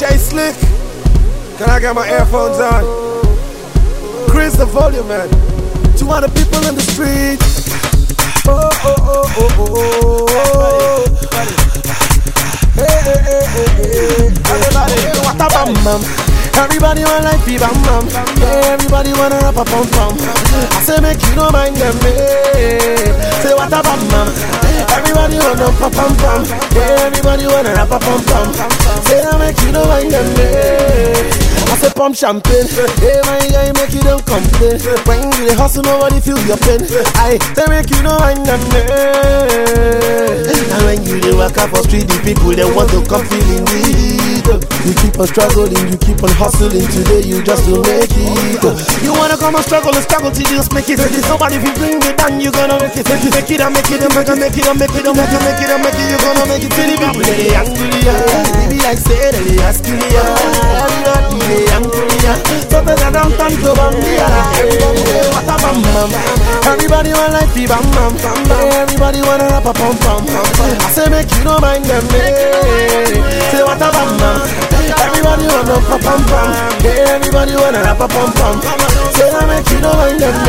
DJ Slick, can I get my earphones on? Increase the volume, man. 200 people in the street. Oh, oh, oh, oh, oh, oh. Hey, hey, hey, hey, hey. Everybody, what a bam bam. Everybody want like be bam bam. Everybody wanna rap a pum pum. I say make you no mind them. Say what a bam bam. Everybody wanna pum pum pum. Everybody wanna rap a pum pum. Say I make you no mind them. I say pump champagne. Hey my guy, make you don't complain. When you dey hustle, nobody feel your pain. I say make you no mind them. And when you dey walk up for street, the people they want to come feeling it. You keep on struggling, you keep on hustling. Today you just to make it. You wanna come and struggle till you just make it. Somebody if you bring it down, you gonna make it. Make it and make it and make it, make it and make it and make it, make it and make it. You gonna make it. To the people they angry, baby I say they asking me. Everybody they angry, so they don't turn to Bambia. What a bam bam. Everybody want like the bam bam. Everybody wanna rap a pum pum. I say make you no mind them. Say what a bam bam. Everybody wanna pum pum pum. Everybody wanna rap a pum pum. Say I make you no mind them.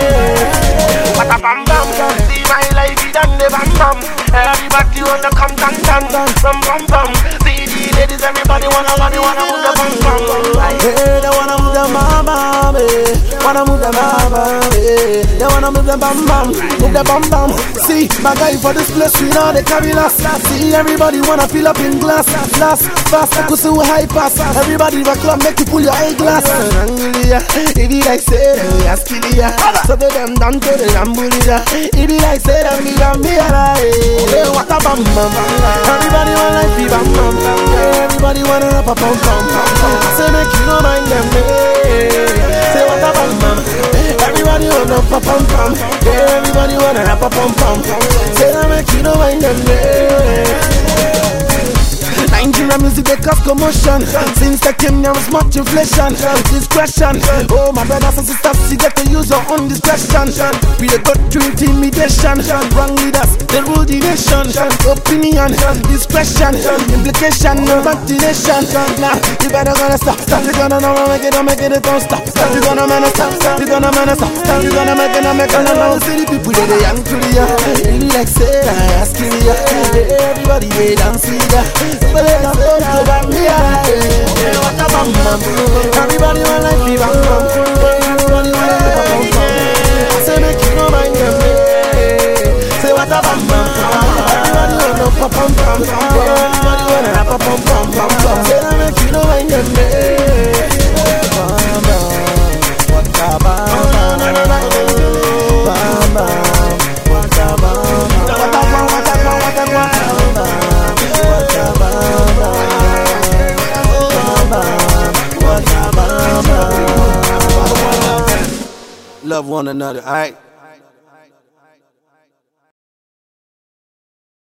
What a bam bam. See my life is done the bam bam. Everybody wanna come down down from bam bam. See the ladies, everybody wanna move the bam bam. Hey, they wanna move the mama, wanna move the mama, they wanna move the bam bam, move the bam bam. See my guy for this place, we know they carry last. See everybody wanna fill up in glass, fast. I could see high pass. Everybody the club make you pull your eyeglass. It be like say they ask you, so they them down to the Lambulia. It be like say them be hey, what a bam bam. Everybody wanna like be bam bam. Everybody wanna rap a pum pum. Say make you no mind them. Say what a bam bam. Everybody wanna pum pum pum. Everybody wanna rap a pum pum. Say I make you no mind them. Nigeria music they cause commotion. Since I came there was much inflation. Discretion. Oh my brothers and sisters, you get to use your own discretion. We dey go through intimidation. Wrong leaders, they rule the nation. Opinion, discretion, implication, imagination. Now you better gonna stop. You gonna know make it, don't stop. You gonna man stop. You gonna man stop. You gonna make it. Now see the people they young to the really like say I ask you. Everybody they dance with ya. Everybody want like the bam bam. Everybody want like the bam bam. I say make you no mind them. Say what a bam bam. Everybody want no pam pam pam. Everybody want a pam pam pam pam. Say I make you no mind them. Bam bam, what a bam bam. Bam bam, what a bam bam. Love one another, alright?